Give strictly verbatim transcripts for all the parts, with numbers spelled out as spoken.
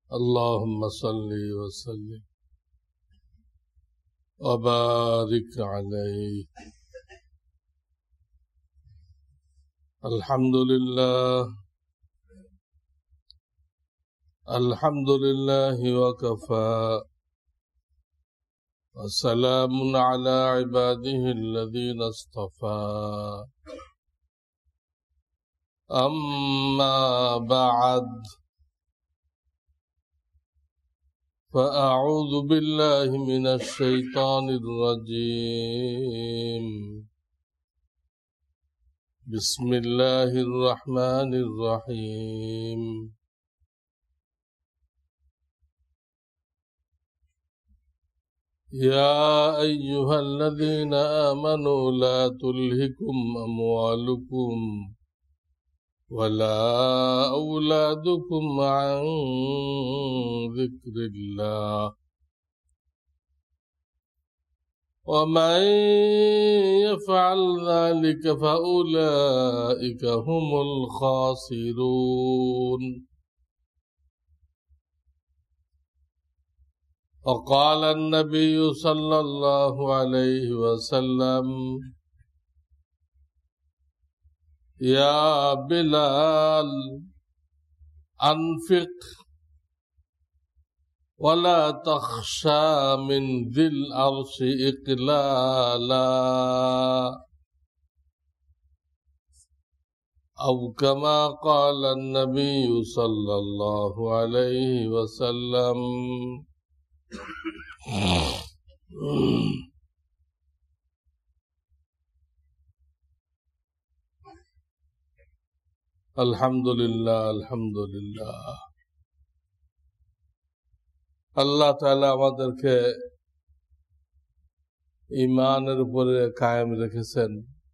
اللهم صل وسلم وبارك عليه. الحمد لله الحمد لله وكفى وسلام على عباده الذين اصطفى. أما بعد، فأعوذ بالله من الشيطان الرجيم. بسم الله الرحمن الرحيم. يا أيها الذين آمنوا لا تلهكم أموالكم ولا أولادكم عن ذكر الله ومن يفعل ذلك فأولئك هم الخاسرون. وقال النبي صلى الله عليه وسلم: يا بلال أنفق ولا تخشى من ذي العرش إقلالا، أو كما قال النبي صلى الله عليه وسلم. আলহামদুলিল্লাহ আলহামদুলিল্লাহ আল্লাহ তাআলা আমাদেরকে ঈমানের উপরে কায়েম রেখেছেন,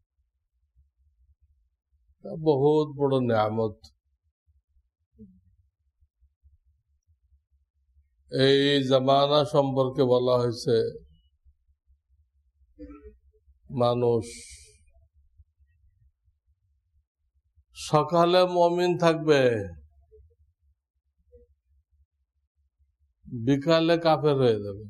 বহুত বড় নিয়ামত। এই জামানা সম্পর্কে বলা হয়েছে মানুষ সকালে মুমিন থাকবে, বিকালে কাফের হয়ে যাবে।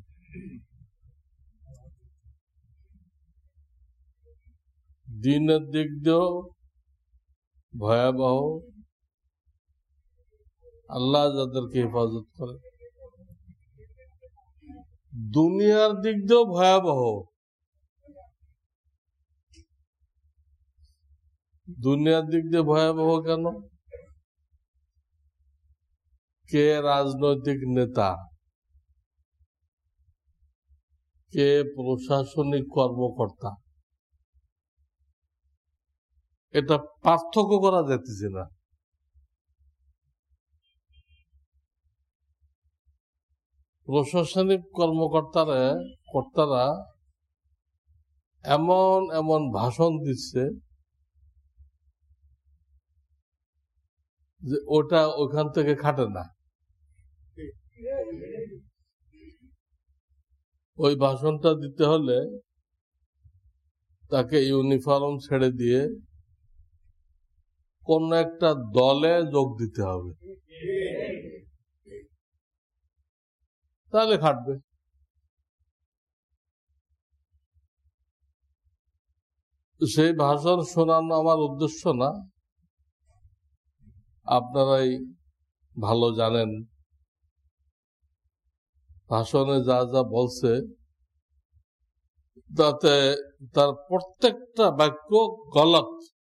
দিনের দিক দিয়েও ভয়াবহ, আল্লাহ যাদেরকে হেফাজত করে। দুনিয়ার দিক দিয়েও ভয়াবহ। দুনিয়ার দিক দিয়ে ভয়াবহ কেন? কে রাজনৈতিক নেতা, কে প্রশাসনিক কর্মকর্তা, এটা পার্থক্য করা যাইতেছে না। প্রশাসনিক কর্মকর্তারা কর্তারা এমন এমন ভাষণ দিচ্ছে যে ওটা ওখান থেকে খাটে না। ওই ভাষণটা দিতে হলে তাকে ইউনিফর্ম ছেড়ে দিয়ে কোন একটা দলে যোগ দিতে হবে, তাহলে খাটবে। সেই ভাষণ শোনানো আমার উদ্দেশ্য না, আপনারাই ভালো জানেন ভাষণে যা যা বলছে তাতে তার প্রত্যেকটা বাক্য গলত।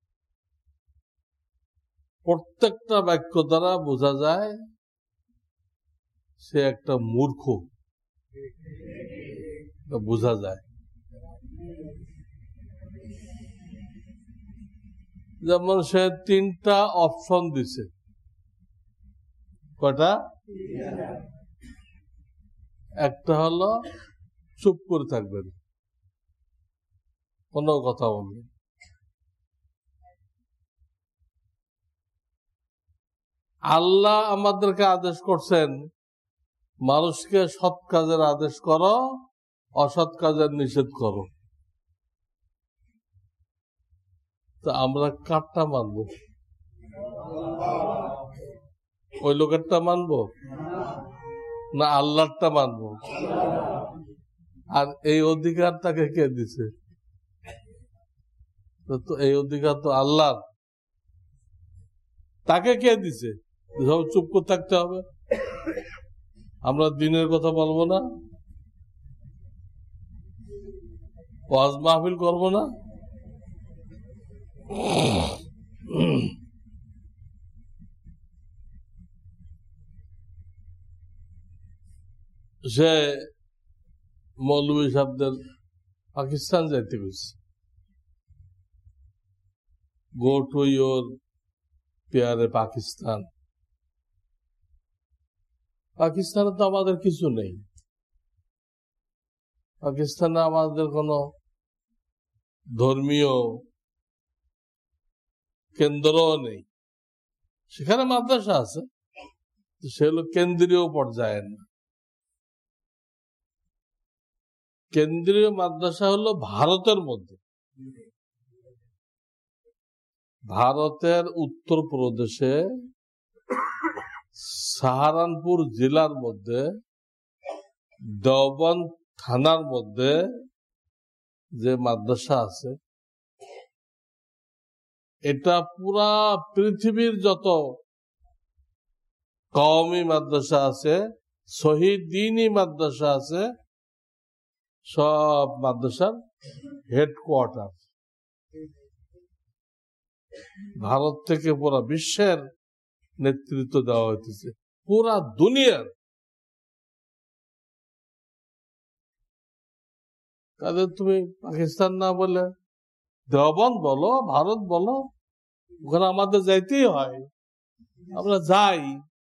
প্রত্যেকটা বাক্য দ্বারা বোঝা যায় সে একটা মূর্খ, বোঝা যায়। যেমন সে তিনটা অপশন দিছে। কয়টা? একটা হলো চুপ করে থাকবেন, কোনো কথা বলবেন। আল্লাহ আমাদেরকে আদেশ করছেন মানুষকে সৎ কাজের আদেশ করো, অসৎ কাজের নিষেধ করো। তা আমরা কারটা মানব? ওই লোকেরটা মানবো না আল্লাহরটা মানবো? আর এই অধিকার তাকে কে দিছে? তো এই অধিকার তো আল্লাহ, তাকে কে দিছে? সব চুপ করে থাকতে হবে? আমরা দিনের কথা বলবো না, ওয়াজ মাহফিল করবো না? সে মৌলভী সাহেবদের পাকিস্তান যাইতে গেছে, গো টু ইয়োর পেয়ারে পাকিস্তান। পাকিস্তানে তো আমাদের কিছু নেই, পাকিস্তানে আমাদের কোনো ধর্মীয় কেন্দ্রও নেই। সেখানে মাদ্রাসা আছে, সেগুলো কেন্দ্রীয় পর্যায়ে না। কেন্দ্রীয় মাদ্রাসা হলো ভারতের মধ্যে, ভারতের উত্তর প্রদেশে সাহারানপুর জেলার মধ্যে দেওবন্দ থানার মধ্যে যে মাদ্রাসা আছে, এটা পুরা পৃথিবীর যত কওমি মাদ্রাসা আছে, শহীদ দ্বীনি মাদ্রাসা আছে, সব মাদ্রাসার হেডকোয়ার্টার। ভারত থেকে পুরা বিশ্বের নেতৃত্ব দেওয়া হইতেছে, পুরা দুনিয়ার। কাদের তুমি পাকিস্তান না বলে দেওবন্দ বলো, ভারত বলো, ওখানে আমাদের যাইতেই হয়, আমরা যাই।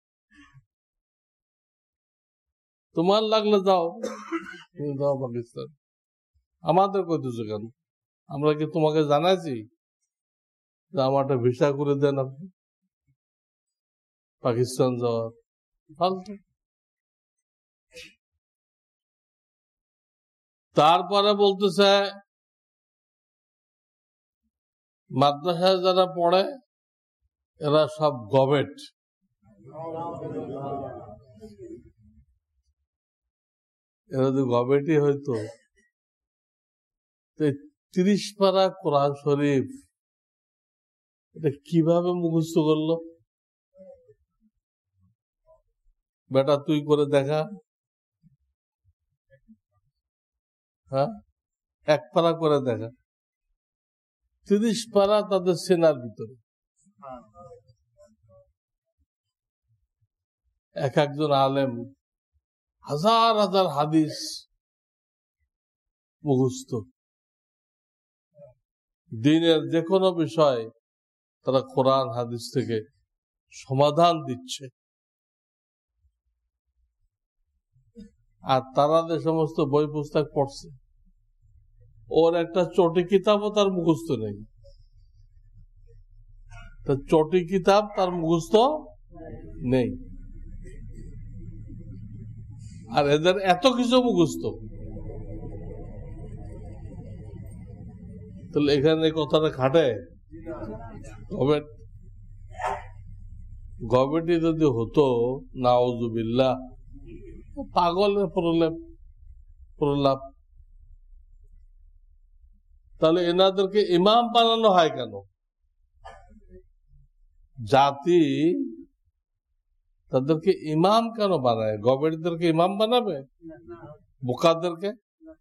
তোমার লাগলে যাও, তুমি যাও পাকিস্তান, আমাদের কইতেছো কেন? আমরা কি তোমাকে জানাইছি যে আমারটা ভিসা করে দেন আপনি পাকিস্তান যাওয়ার? ফালতু। তারপরে বলতেছে মাদ্রাসায় যারা পড়ে এরা সব গভর্নমেন্ট। এরা যদি গভর্নমেন্টই হইতো, তিরিশ পারা কোরআন শরীফ এটা কিভাবে মুখস্থ করলো? বেটা তুই করে দেখা, হ্যাঁ, এক পারা করে দেখা। তিরিশ পারা তাদের সেনার ভিতরে, এক একজন আলেম হাজার হাজার হাদিস মুখস্থ। দিনের যে কোনো বিষয় তারা কোরআন হাদিস থেকে সমাধান দিচ্ছে। আর তারা যে সমস্ত বই পুস্তক পড়ছে, ওর একটা চটি কিতাবও তার মুখস্থ নেই। চটি কিতাব তার মুখস্থ নেই, আর এদের এত কিছু মুখস্থ। তাহলে এখানে কথাটা খাটে? গভর্নমেন্ট গভর্নমেন্টই যদি হতো, নাউজুবিল্লাহ, পাগলের প্রলেপ প্রলাপ। তাহলে এনাদেরকে ইমাম বানানো হয় কেন? জাতি তাদেরকে ইমাম কেন বানায়? গভর্নমেন্টদেরকে ইমাম বানাবে? বোকাদেরকে?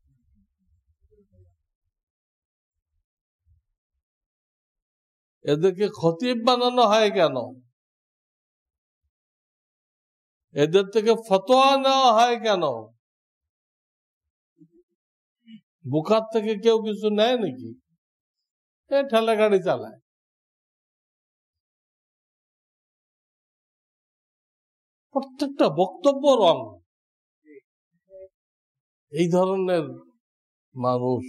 এদেরকে খতিব বানানো হয় কেন? এদের থেকে ফতোয়া নেওয়া হয় কেন? বোকার থেকে কেউ কিছু নেয় নাকি? এ ঠেলা গাড়ি চালায়। প্রত্যেকটা বক্তব্য রং। এই ধরনের মানুষ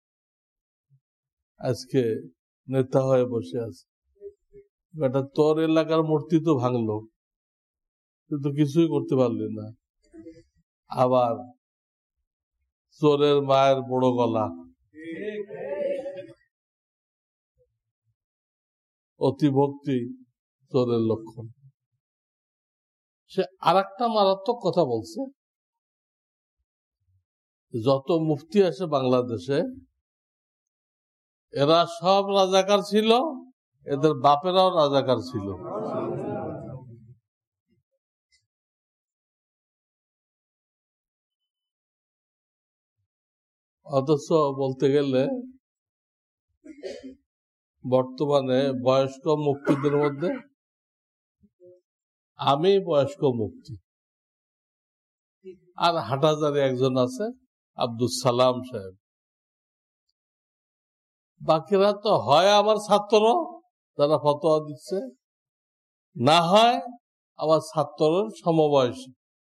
আজকে নেতা হয়ে বসে আছে। বেটা তোর এলাকার মূর্তি তো ভাঙলো, তুই তো কিছুই করতে পারলি না। আবার চোরের মায়ের বড় গলা, অতিভক্তি চোরের লক্ষণ। সে আর একটা মারাত্মক কথা বলছে, যত মুফতি আছে বাংলাদেশে এরা সব রাজাকার ছিল, এদের বাপেরাও রাজাকার ছিল। অথচ বলতে গেলে বর্তমানে বয়স্ক মুফতিদের মধ্যে আমি বয়স্ক মুফতি, আর হাটাজারি একজন আছে আব্দুল সালাম সাহেব। বাকিরা তো হয় আমার ছাত্র যারা ফতোয়া দিচ্ছে, না হয় আমার ছাত্রের সমবয়সী।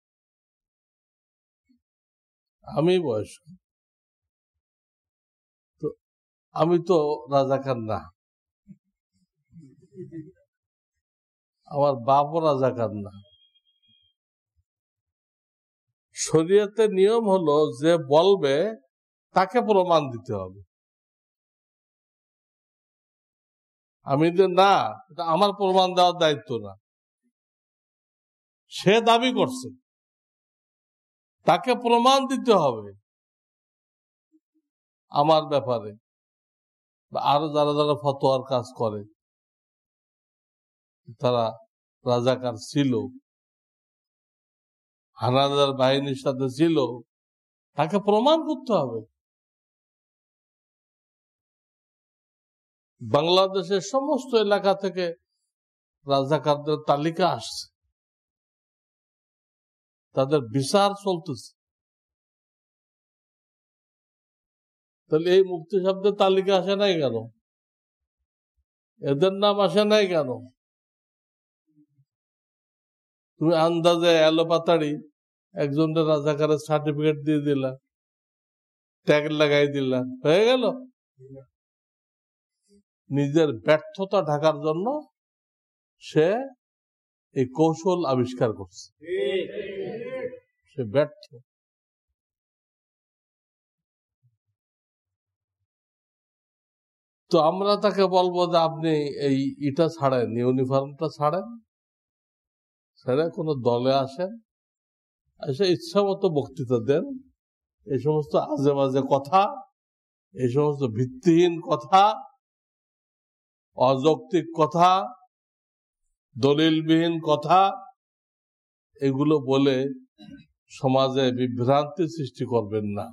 আমি বয়স্ক, তো আমি তো রাজাকার না, আমার বাপও রাজাকার না। শরীয়তের নিয়ম হলো যে বলবে তাকে প্রমাণ দিতে হবে। আমি যে না, এটা আমার প্রমাণ দেওয়ার দায়িত্ব না। সে দাবি করছে, তাকে প্রমাণ দিতে হবে আমার ব্যাপারে। আরো যারা যারা ফতোয়ার কাজ করে তারা রাজাকার ছিল, হানাদার বাহিনীর সাথে ছিল, তাকে প্রমাণ করতে হবে। বাংলাদেশের সমস্ত এলাকা থেকে রাজাকারদের তালিকা আসছে, তাদের বিচার চলতেছে। তাহলে এই মুফতি সাহেবদের তালিকা আসে নাই কেন? এদের নাম আসে নাই কেন? তুমি আন্দাজে এলো পাতাড়ি একজনের রাজাকারের সার্টিফিকেট দিয়ে দিলা, ট্যাগ লাগাই দিলা, হয়ে গেল। নিজের ব্যর্থতা ঢাকার জন্য সে এই কৌশল আবিষ্কার করছে, সে ব্যর্থ। তো আমরা তাকে বলবো যে আপনি এই এটা ছাড়েন, ইউনিফর্মটা ছাড়েন, ছেড়ে কোনো দলে আসেন, এসে ইচ্ছা মতো বক্তৃতা দেন। এই সমস্ত আজে বাজে কথা, এই সমস্ত ভিত্তিহীন কথা, অযৌক্তিক কথা, দলিলবিহীন কথা, এগুলো বলে সমাজে বিভ্রান্তি সৃষ্টি করবেন না।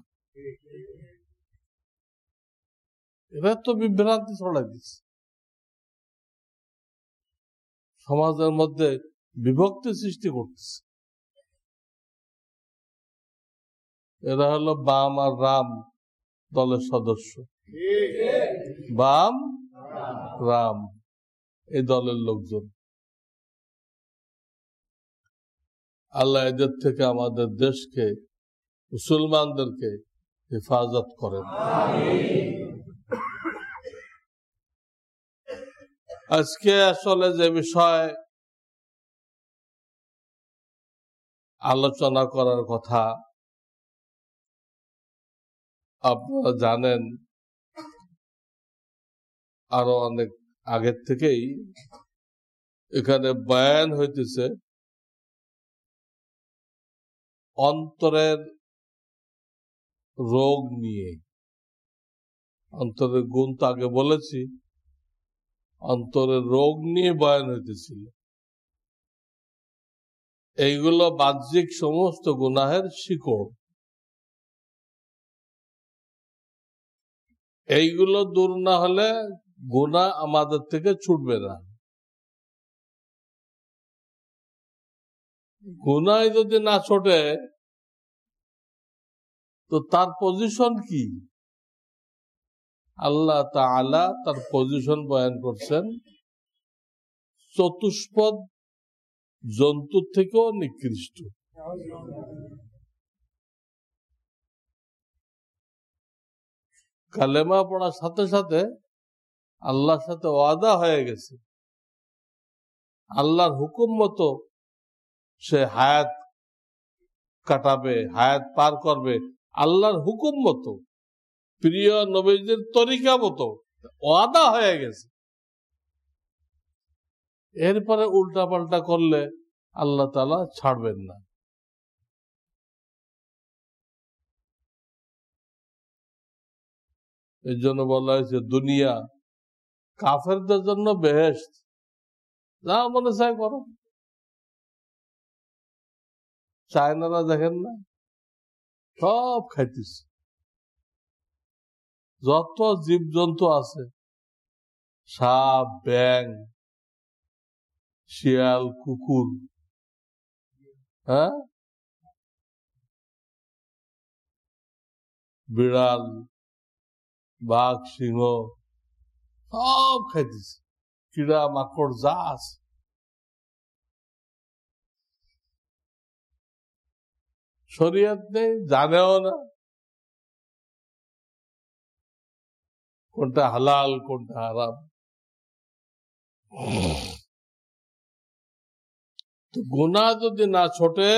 এরা তো বিভ্রান্তি ছড়াই দিচ্ছে, সমাজের মধ্যে বিভক্তি সৃষ্টি করতেছে। এরা হলো বাম আর রাম দলের সদস্য, বাম রাম এই দলের লোকজন। আল্লাহ এদের থেকে আমাদের দেশকে, মুসলমানদেরকে হেফাজত করেন। আজকে আসলে যে বিষয় আলোচনা করার কথা আপনারা জানেন, আরো অনেক আগের থেকেই এখানে বয়ান হইতেছে অন্তরের রোগ নিয়ে। অন্তরের গুণ তো আগে বলেছি, অন্তরের রোগ নিয়ে বয়ান হইতেছিল। এইগুলো বাহ্যিক সমস্ত গুনাহের শিকড়, এইগুলো দূর না হলে গুনাহ আমাদের থেকে ছুটবে না। গুনাহ যদি না ছোটে তো তার পজিশন কি? আল্লাহ তাআলা তার পজিশন বয়ান করছেন চতুষ্পদ জন্তুর থেকেও নিকৃষ্ট। কালেমা পড়ার সাথে সাথে আল্লাহর সাথে ওয়াদা হয়ে গেছে, আল্লাহর হুকুম মতো সে হায়াত কাটাবে, হায়াত পার করবে, আল্লাহর হুকুম মতো, প্রিয় নবীদের তরিকা মতো ওয়াদা হয়ে গেছে। এরপরে উল্টা পাল্টা করলে আল্লাহ তাআলা ছাড়বেন না। এই জন্য বলা হয়েছে দুনিয়া কাফেরদের জন্য বেহেশত, যা মনে চায় করো। চায়নারা দেখেন না, সব খাইতেছে, যত জীব জন্তু আছে, সাপ, ব্যাং, শিয়াল, কুকুর, হ্যাঁ, বিড়াল, বাঘ, সিংহ, সব খাইতেছে, কিড়া মাকড় যা আছে। শরীয়ত নেই, জানেও না কোনটা হালাল কোনটা হারাম। তো গুনাহ যদি না ছোটে,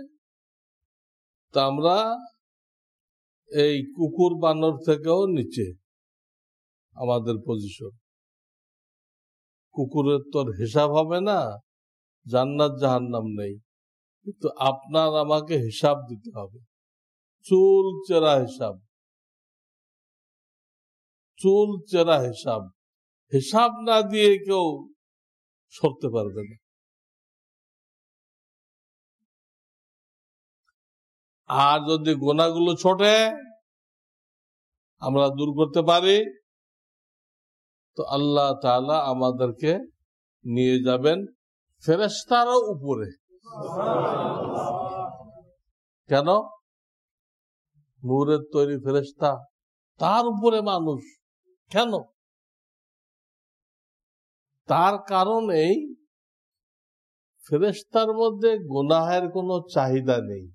তা আমরা এই কুকুর বানর থেকেও নিচে আমাদের পজিশন। কুকুরের তোর হিসাব হবে না, জান্নাত জাহান্নাম নেই, কিন্তু আপনার আমাকে হিসাব দিতে হবে, চুল চেরা হিসাব, চুল চেরা হিসাব। হিসাব না দিয়ে কেউ সরতে পারবে না। আর যদি গুনাহগুলো ছোটে আমরা দূর করতে পারি, তো আল্লাহ তাআলা আমাদেরকে নিয়ে যাবেন ফেরেশতারও উপরে। কেন? নূরের তৈরি ফেরেশতা, তার উপরে মানুষ কেন? তার কারণ এই ফেরেশতার মধ্যে গুনাহের কোনো চাহিদা নেই,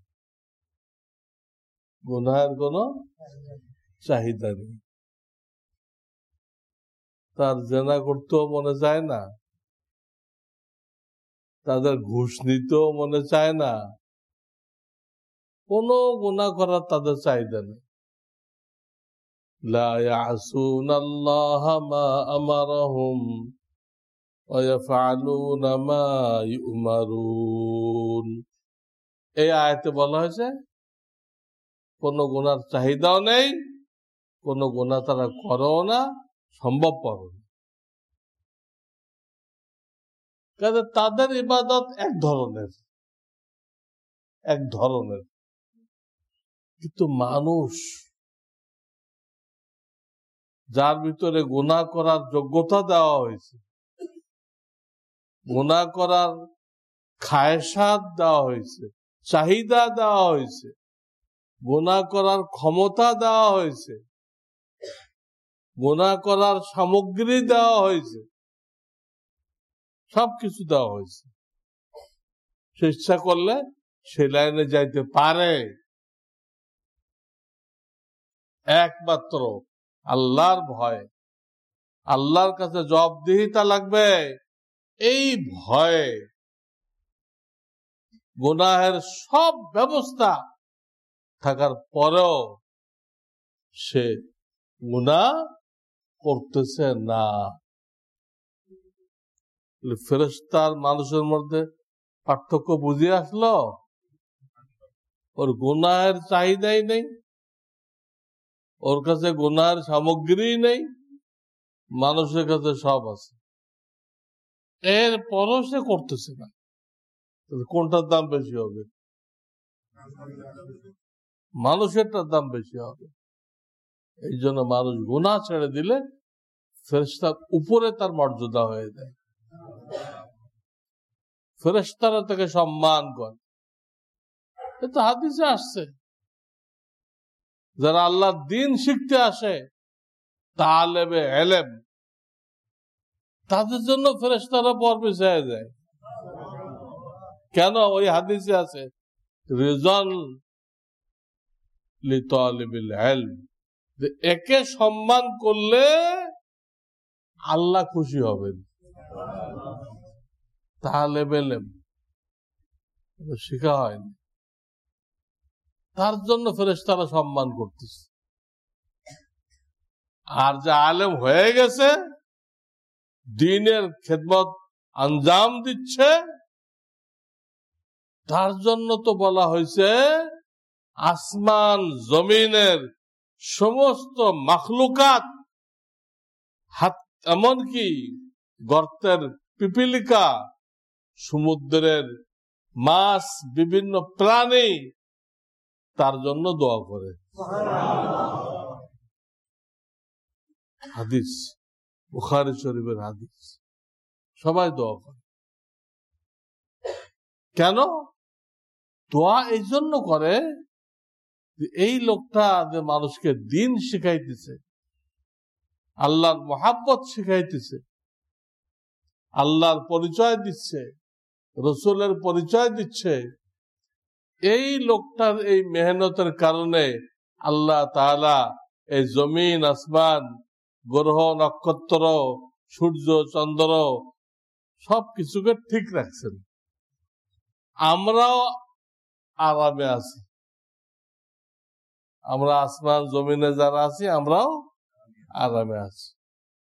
গুনাহের কোনো চাহিদা নেই। তার জেনা করতেও মনে চায় না, তাদের ঘুষ নিতেও মনে চায় না, কোনো গুনাহ করার তাদের চাহিদা নেই। লা ইয়াসুনাল্লাহা মা আমারাহুম ওয়া ইয়াফআলুনা মা ইউমারুন। এই আয়াতে বলা হয়েছে কোনো গুনার চাহিদাও নেই, কোনো গুনাহ তারা করেও না, সম্ভবপর না। কাজে তাদের ইবাদত এক ধরনের, এক ধরনের। কিন্তু মানুষ যার ভিতরে গুনাহ করার যোগ্যতা দেওয়া হয়েছে, গুনাহ করার খায়সাত দেওয়া হয়েছে, চাহিদা দেওয়া হয়েছে, গুনাহ করার ক্ষমতা দেওয়া হয়েছে, গুনাহ করার সামগ্রী দেওয়া হয়েছে, সবকিছু দেওয়া হয়েছে, সে ইচ্ছা করলে সে লাইনে যাইতে পারে। একমাত্র আল্লাহর ভয়, আল্লাহর কাছে জবাবদিহিতা লাগবে, এই ভয়ে গুনাহের সব ব্যবস্থা থাকার পরেও সে গুনাহ করতেছে না। ফেরেশতার মানুষের মধ্যে পার্থক্য বুঝে আসলো, ওর গুনাহের চাহিদাই নেই, ওর কাছে গুনাহের সামগ্রী নেই, মানুষের কাছে সব আছে, এর পরও সে করতেছে না। কোনটার দাম বেশি হবে? মানুষেরটার দাম বেশি হবে। এই জন্য মানুষ গুনাহ ছেড়ে দিলে ফেরেশতার উপরে তার মর্যাদা হয়ে যায়, ফেরেশতারা তাকে সম্মান করে। এটা হাদিসে আসছে, যারা আল্লাহর দ্বীন শিখতে আসে, তালেবে ইলম, তাদের জন্য ফেরেশতারা পর পিছায় যায়। কেন? ওই হাদিসে আছে রিজাল লিতালিবিল ইলম, যে একে সম্মান করলে আল্লাহ খুশি হবেন। তালেবে ইলম শিখা হয়নি, তার জন্য ফেরেশতারা সম্মান করতেছে। আর যে আলেম হয়ে গেছে, দ্বীনের খেদমত আঞ্জাম দিচ্ছে, তার জন্য তো বলা হয়েছে আসমান জমিনের সমস্ত মাখলুকাত, হাত এমনকি গর্তের পিপিলিকা, সমুদ্রের মাছ, বিভিন্ন প্রাণী তার জন্য দোয়া করে। হাদিস, বুখারী শরীফের হাদিস। সবাই দোয়া করে। কেন দোয়া এই জন্য করে? এই লোকটা যে মানুষকে দিন শিখাইতেছে, আল্লাহর মহাব্বত শিখাইতেছে, আল্লাহর পরিচয় দিচ্ছে, রসুলের পরিচয় দিচ্ছে, এই লোকটার এই মেহনতের কারণে আল্লাহ তাআলা এই জমিন, আসমান, গ্রহ, নক্ষত্র, সূর্য, চন্দ্র সবকিছুকে ঠিক রাখছেন। আমরাও আরামে আছি। আমরা আসমান জমিনে যারা আছি আমরাও আরামে আছি।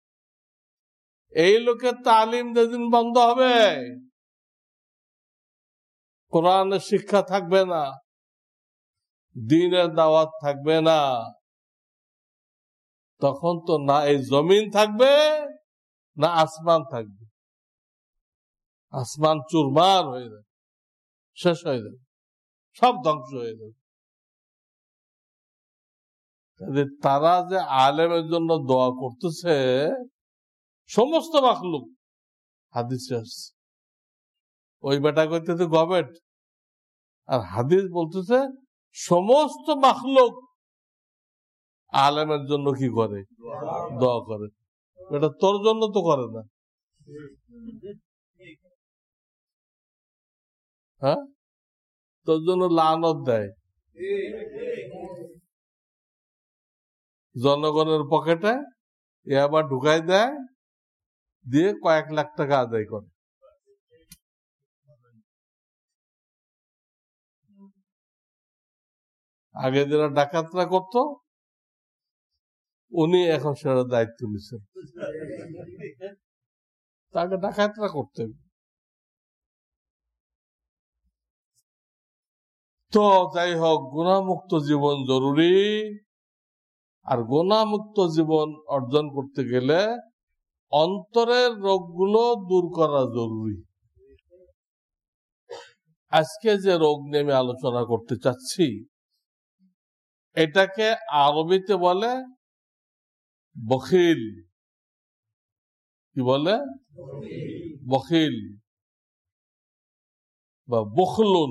এই লোকের তালিম যেদিন বন্ধ হবে, কোরআনের শিক্ষা থাকবে না, দ্বীনের দাওয়াত থাকবে না, তখন তো না এই জমিন থাকবে না আসমান থাকবে। আসমান চুরমার হয়ে যাবে, শেষ হয়ে যাবে, সব ধ্বংস হয়ে যাবে। তারা যে আলেমের জন্য দোয়া করতেছে, সমস্ত মাখলুক হাদিসে আসছে। ওই বেটা কইতেছে গভর্নমেন্ট, আর হাদিস বলতেছে সমস্ত মাখলুক আলেমের জন্য কি করে? দোয়া করে। এটা তোর জন্য তো করে না, হ্যাঁ? তোর জন্য লানত দেয় জনগণের পকেটে, এ আবার ঢুকাই দেয়, দিয়ে কয়েক লাখ টাকা আদায় করে। আগে যারা ডাকাতরা করত, উনি এখন সেটা দায়িত্ব নিচ্ছেন। তাকে ডাকাতরা করতেন। তো যাই হোক, গুনাহমুক্ত জীবন জরুরি। আর গুনাহমুক্ত জীবন অর্জন করতে গেলে অন্তরের রোগগুলো দূর করা জরুরি। আজকে যে রোগ নিয়ে আমি আলোচনা করতে চাচ্ছি, এটাকে আরবিতে বলে বখিল। কি বলে? বখিল বা বখলুন।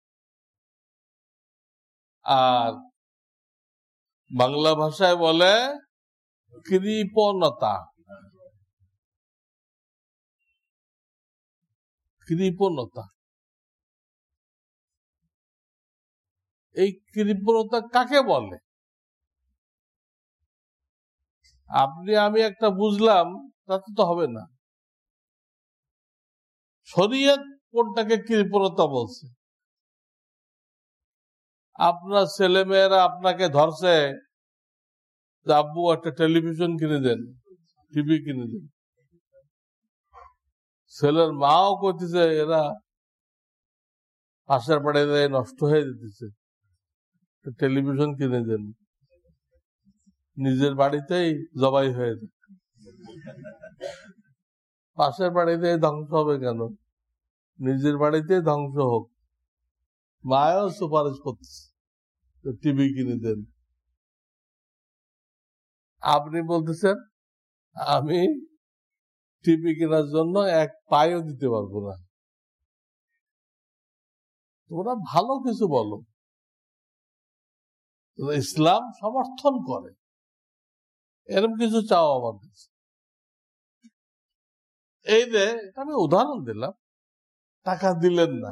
আর বাংলা ভাষায় বলে কৃপণতা। কৃপণতা। এই কৃপণতা কাকে বলে? আপনি আমি একটা বুঝলাম তাতে তো হবে না। শরীয়ত কোনটাকে কৃপণতা বলছে? আপনার ছেলে মেয়েরা আপনাকে ধরছে, আব্বু একটা টেলিভিশন কিনে দেন, টিভি কিনে দেন। ছেলের মাও করতেছে, এরা পাশের বাড়িতে নষ্ট হয়ে যেতেছে, টেলিভিশন কিনে দেন। নিজের বাড়িতেই জবাই হয়ে যায়, পাশের বাড়িতে ধ্বংস হবে কেন? নিজের বাড়িতে ধ্বংস হোক। মায়ও সুপারিশ করতেছে, টিভি কিনে দেন। আপনি বলতেছেন আমি টিভি কেনার জন্য এক পাইও দিতে পারবো না। তোমরা ভালো কিছু বলো, ইসলাম সমর্থন করে, এরকম কিছু চাও আমাদের। এই যে আমি উদাহরণ দিলাম, টাকা দিলেন না,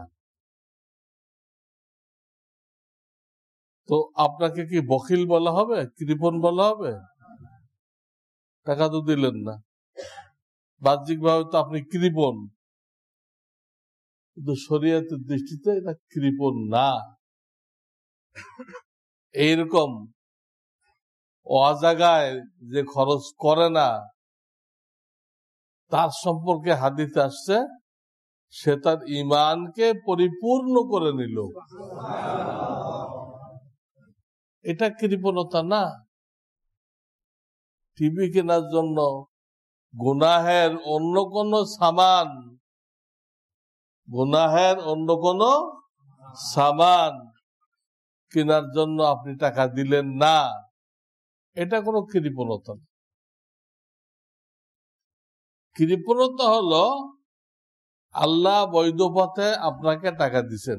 তো আপনাকে কি বখিল বলা হবে? কৃপণ বলা হবে? টাকা তো দিলেন না, বাহ্যিক ভাবে তো আপনি কৃপণ, কিন্তু শরীয়তের দৃষ্টিতে এটা কৃপণ না। এইরকম অজাগায় যে খরচ করে না, তার সম্পর্কে হাদিসে আসছে সে তার ঈমানকে পরিপূর্ণ করে নিল। এটা কৃপণতা না। টিভি কেনার জন্য গুনাহের অন্য কোন সামান গুনাহের অন্য কোন সামান কেনার জন্য আপনি টাকা দিলেন না, এটা কোনো কৃপণতা না। কৃপণতা হলো আল্লাহ বৈধ পথে আপনাকে টাকা দিচ্ছেন,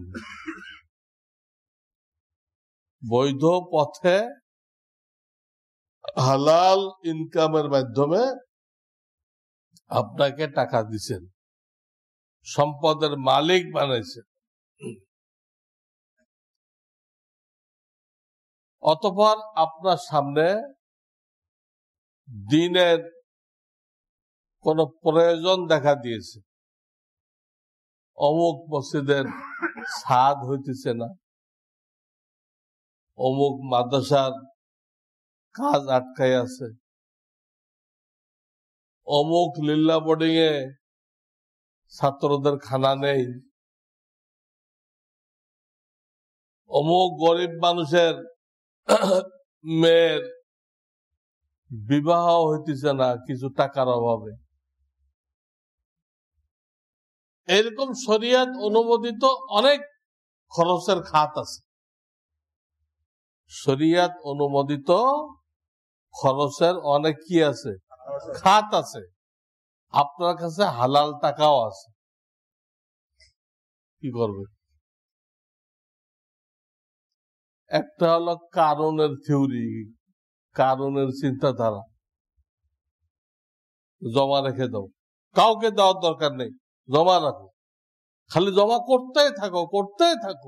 বৈধ পথে হালাল ইনকামের মাধ্যমে আপনাকে টাকা দিচ্ছেন, সম্পদের মালিক বানাইছেন। অতঃপর আপনার সামনে দিনের কোন প্রয়োজন দেখা দিয়েছে, অমুক মসজিদের ছাদ হইতেছে না, অমুক মাদ্রাসার কাজ আটকাই আছে, অমুক লিল্লা বোর্ডিং এ ছাত্রদের খানা নেই, অমুক গরিব মানুষের মেয়ের বিবাহ হইতেছে না কিছু টাকার অভাবে। এরকম শরিয়ত অনুমোদিত অনেক খরচের খাত আছে, শরিয়ত অনুমোদিত খরচের অনেক কি আছে, খাত আছে। আপনার কাছে হালাল টাকাও আছে, কি করবে? একটা হলো কারণের থিওরি, কারণের চিন্তাধারা, জমা রেখে দাও, কাউকে দেওয়ার দরকার নেই, জমা রাখো, খালি জমা করতেই থাকো করতেই থাকো।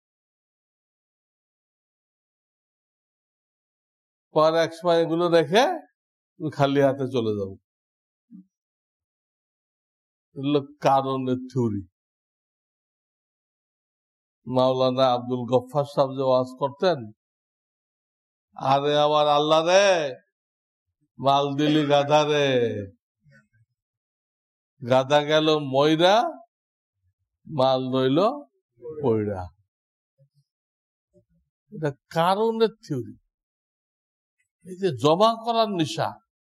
পর এক সময় এগুলো রেখে তুমি খালি হাতে চলে যাও। কারণের থিওরি। মাওলানা আব্দুল গফফার সাহেব যে ওয়াজ করতেন, আরে আমার আল্লাহ রে, মাল দিলি গাধা রে, গাধা গেল ময়রা, মাল রইল পয়রা। এটা কারণের থিওরি। এই যে জমা করার নেশা,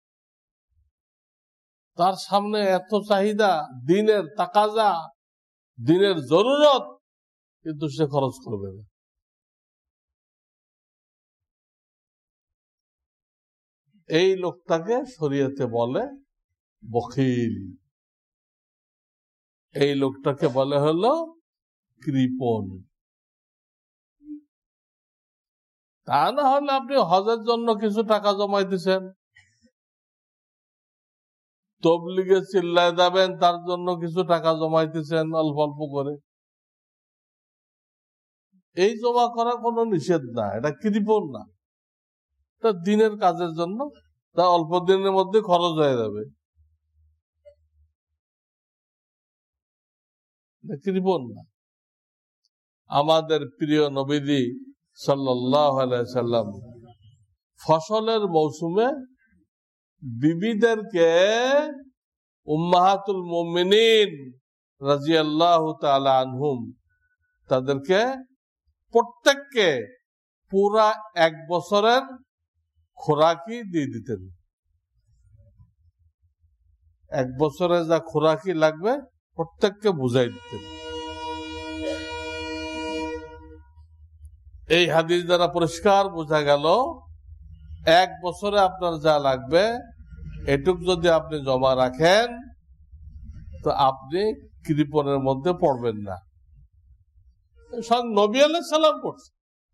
তার সামনে এত চাহিদা, দিনের তাকাজা, দিনের জরুরত, কিন্তু সে খরচ করবে না। এই লোকটাকে শরীয়তে বলে বখিল, এই লোকটাকে বলে হলো কৃপণ। তা না হলে আপনি হজের জন্য কিছু টাকা জমাইতেছেন, তবলিগে চিল্লায় যাবেন তার জন্য কিছু টাকা জমাইতেছেন অল্প অল্প করে, এই জমা করা কোনো নিষেধ না, এটা কৃপণ না, এটা দিনের কাজের জন্য, তা অল্প দিনের মধ্যে খরচ হয়ে যাবে, কৃপণ না। আমাদের প্রিয় নবীজি সাল্লাল্লাহু আলাইহি সাল্লাম ফসলের মৌসুমে বিবিদেরকে, উম্মাহাতুল মুমিনিন রাদিয়াল্লাহু তাআলা আনহুম, তাদেরকে প্রত্যেককে পুরা এক বছরের খোরাকি দিয়ে দিতেন। এক বছরে যা খোরাকি লাগবে প্রত্যেককে বুঝাই দিতেন। এই হাদিস দ্বারা পরিষ্কার বোঝা গেল, এক বছরে আপনার যা লাগবে এটুক যদি আপনি জমা রাখেন তো আপনি কৃপণের মধ্যে পড়বেন না। নবী আলাইহিস সালাম করছে,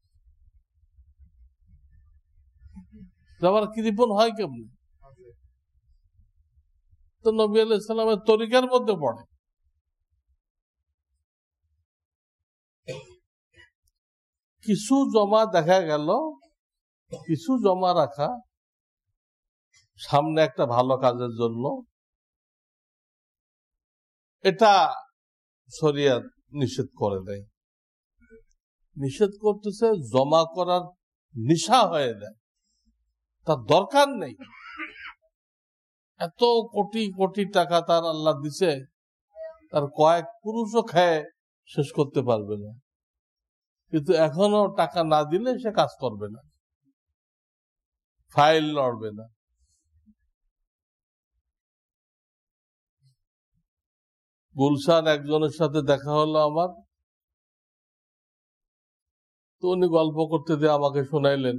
আবার কৃপণ হয় কেমন? তো নবী আলাইহিস সালামের তরিকার মধ্যে পড়ে। কিছু জমা দেখা গেল, কিছু জমা রাখা সামনে একটা ভালো কাজের জন্য, এটা শরিয়ত নিষেধ করে দেয়। নিষেধ করতেছে জমা করার নেশা হয়ে যায়, তার দরকার নেই। এত কোটি কোটি টাকা তার আল্লাহ দিছে, তার কয়েক পুরুষও খেয়ে শেষ করতে পারবে না, কিন্তু এখনো টাকা না দিলে সে কাজ করবে না, ফাইল লড়বে না। গুলশান একজনের সাথে দেখা হলো আমার, তো উনি গল্প করতে দিয়ে আমাকে শোনাইলেন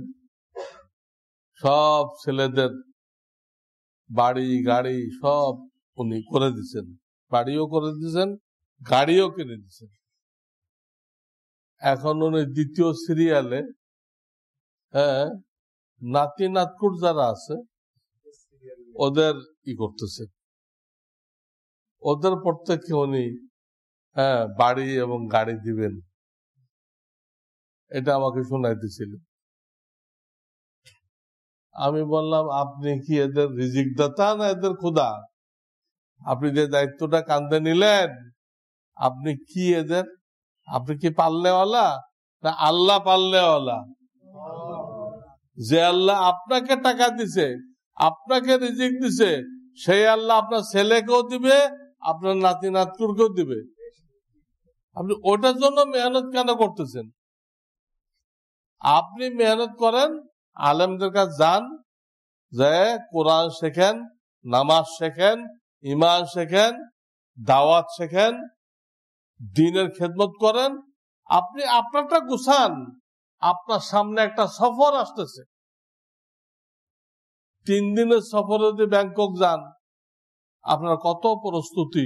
সব ছেলেদের বাড়ি গাড়ি সব উনি করে দিচ্ছেন, বাড়িও করে দিচ্ছেন, গাড়িও কিনে দিচ্ছেন। এখন উনি দ্বিতীয় সিরিয়ালে হ্যাঁ নাতি নাতকুর যারা আছে ওদের ই করতেছে, ওদের প্রত্যেককে উনি হ্যাঁ বাড়ি এবং গাড়ি দিবেন, এটা আমাকে শোনাইতেছিল। আমি বললাম, আপনি কি এদের রিজিক দাতা না এদের খোদা? আপনি যে দায়িত্বটা কাঁধে নিলেন, আপনি কি এদের, আপনি কি পাল্লেওয়ালা না আল্লাহ পাল্লেওয়ালা? যে আল্লাহ আপনাকে টাকা দিছে, আপনাকে রিজিক দিছে, সেই আল্লাহ আপনার ছেলেকেও দিবে, আপনার নাতি নাতকুরকেও দিবে। আপনি ওটার জন্য মেহনত কেন করতেছেন? আপনি মেহনত করেন, আলেমদের কাছে যান, যে কোরআন শেখেন, নামাজ শেখেন, ইমান শেখেন, দাওয়াত শেখেন, দ্বীনের খেদমত করেন। আপনি আপনারটা গুছান। আপনার সামনে একটা সফর আসতেছে, তিন দিনের সফরে যদি ব্যাংকক যান, আপনার কত প্রস্তুতি,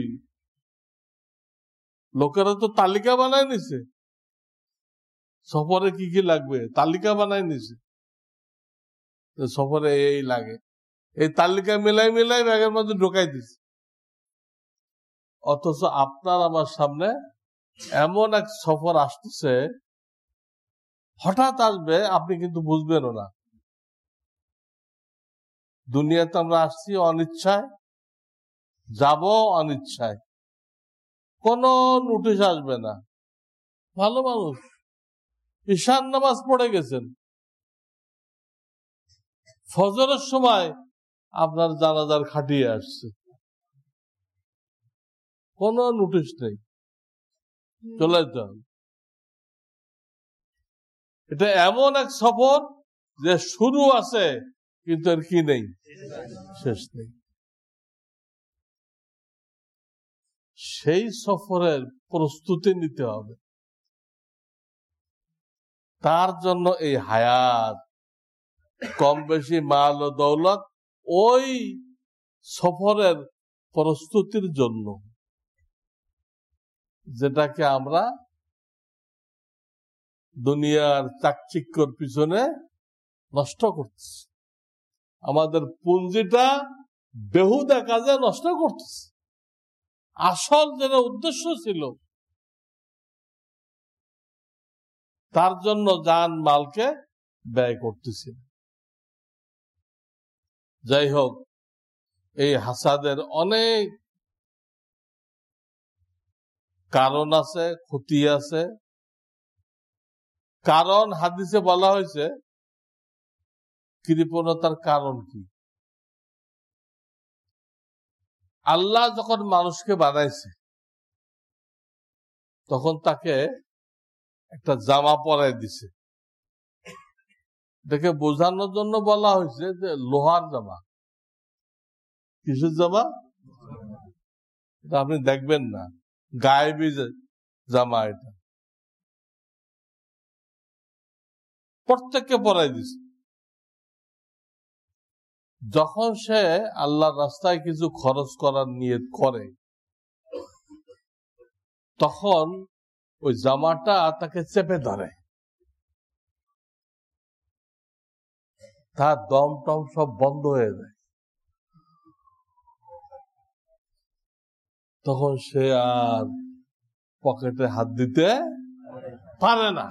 লোকেরা তো তালিকা বানায় নিছে, সফরে কি কি লাগবে তালিকা বানায় নিছে, সফরে এই লাগে, এই তালিকা মিলাই মিলাই ব্যাগের মধ্যে ঢোকাই দিছে। অথচ আপনার আমার সামনে এমন এক সফর আসতেছে, হঠাৎ আসবে, আপনি কিন্তু বুঝবেনও না। দুনিয়াতে আমরা আসছি অনিচ্ছায়, যাব অনিচ্ছায়, কোন নোটিশ আসবে না। ভালো মানুষ, ঈশান নামাজ পড়ে গেছেন, ফজরের সময় আপনার জানাজার খাটিয়ে আসছে, কোন নোটিশ নেই, চলে যেতে হবে। এটা এমন এক সফর যে শুরু আছে কিন্তু এর কি নেই, শেষ নেই। সেই সফরের প্রস্তুতি নিতে হবে, তার জন্য এই হায়াত, কম বেশি মাল ও দৌলত ওই সফরের প্রস্তুতির জন্য, যেটাকে আমরা দুনিয়ার চাকচিক্যর পিছনে নষ্ট করতেছি, আমাদের পুঞ্জিটা বেহুদা কাজে নষ্ট করতেছি। আসল যেটা উদ্দেশ্য ছিল, তার জন্য জান মালকে ব্যয় করতেছি। যাই হোক, এই হাসাদের অনেক কারণ আছে, ক্ষতি আছে। কারণ হাদিসে বলা হয়েছে, কৃপণতার কারণ কি? আল্লাহ যখন মানুষকে বানাইছে, তখন তাকে একটা জামা পরাই দিছে, এটাকে বোঝানোর জন্য বলা হয়েছে যে লোহার জামা। কিসের জামা? এটা আপনি দেখবেন না, গায়েবী জামা, এটা প্রত্যেককে পরাই দিছে। যখন সে আল্লাহর রাস্তায় কিছু খরচ করার নিয়ত করে, তখন ওই জামাটা তাকে চেপে ধরে, তার দম টম সব বন্ধ হয়ে যায়। তখন সে আর পকেটে হাত দিতে পারে না।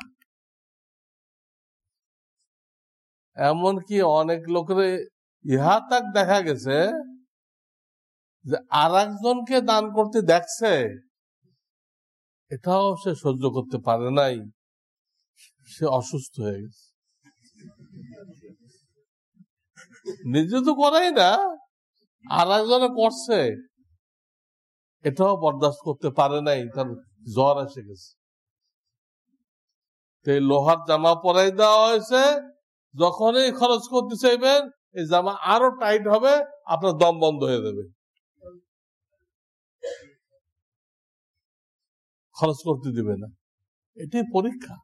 এমনকি অনেক লোকের ইহা তাক দেখা গেছে যে আর একজনকে দান করতে দেখছে, এটাও সে সহ্য করতে পারে নাই, সে অসুস্থ হয়ে গেছে। নিজে তো করাই না, আর একজনে করছে, এটাও বরদাস্ত করতে পারে নাই, তার জ্বর এসে গেছে। এই লোহার জামা পরাই দেওয়া হয়েছে, যখনই খরচ করতে চাইবেন এই জামা আরো টাইট হবে, আপনার দম বন্ধ হয়ে যাবে, খরচ করতে দিবে না। এটাই পরীক্ষা।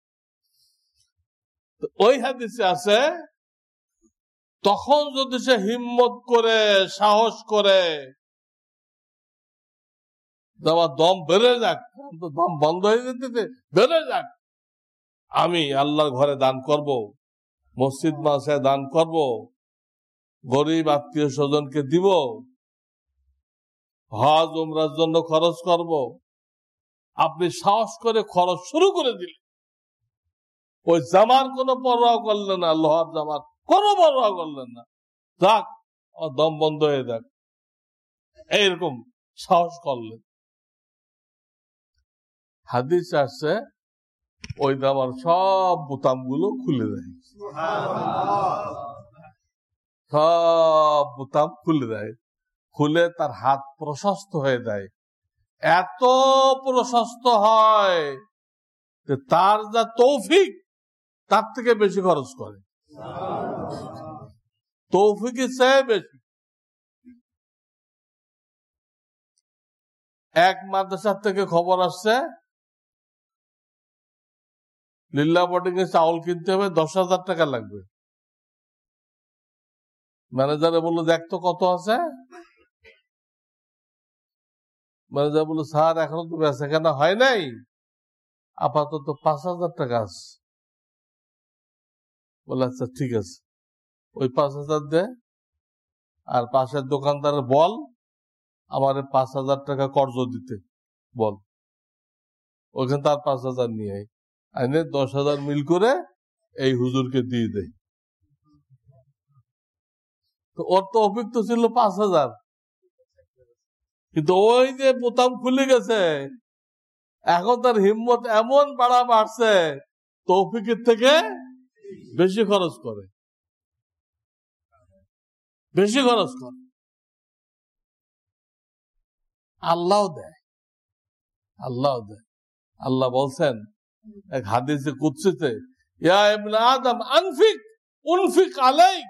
ওই হাদিসে আছে, তখন যদি সে হিম্মত করে সাহস করে আমার দম বেড়ে যাক, দম বন্ধ হয়ে যেতে বেড়ে যাক, আমি আল্লাহর ঘরে দান করব, মসজিদ মাদ্রাসায় দান করব, গরিব আত্মীয় স্বজনকে দিব, হজ উমরার জন্য খরচ করব। আপনি সাহস করে খরচ শুরু করে দিলেন, ওই জামার কোনো পরোয়া করলেন না, লোহার জামার কোনো পরোয়া করলেন না, যাক দম বন্ধ হয়ে যাক, এইরকম সাহস করলেন। হাদিস আসছে ওই জামার সব বোতাম গুলো খুলে দেয়, সব বোতাম খুলে দেয়, খুলে তার হাত প্রশস্ত হয়ে যায়, এত প্রশস্ত হয় যে তার যা তৌফিক তার থেকে বেশি খরচ করে, তৌফিকের চেয়ে বেশি। এক মাদ্রাসার থেকে খবর আসছে লিল্লা বোর্ডিং এ চাউল কিনতে হবে, দশ হাজার টাকা লাগবে। ম্যানেজারে বললো দেখতো কত আছে, ম্যানেজার বললো স্যার এখনো তো বেচাকেনা হয় নাই, আপাতত পাঁচ হাজার টাকা আছে। বলে আচ্ছা ঠিক আছে, ওই পাঁচ হাজার দে, আর পাশের দোকানদার বল আমার পাঁচ হাজার টাকা কর্জ দিতে বল, ওখানে তার পাঁচ হাজার নিয়ে আইনে দশ হাজার মিল করে এই হুজুরকে দিয়ে দেয়। তো ওর তো অভিজ্ঞ ছিল পাঁচ হাজার, কিন্তু ওই যে বোতাম খুলে গেছে, এখন তার হিম্মত এমন বাড়া বাড়ছে, তৌফিকের থেকে বেশি খরচ করে, বেশি খরচ করে। আল্লাহ দেয়, আল্লাহ দেয়। আল্লাহ বলছেন এক হাদিসে কুদসিতে, ইয়া ইবনে আদম আনফিক উনফিক আলাইক,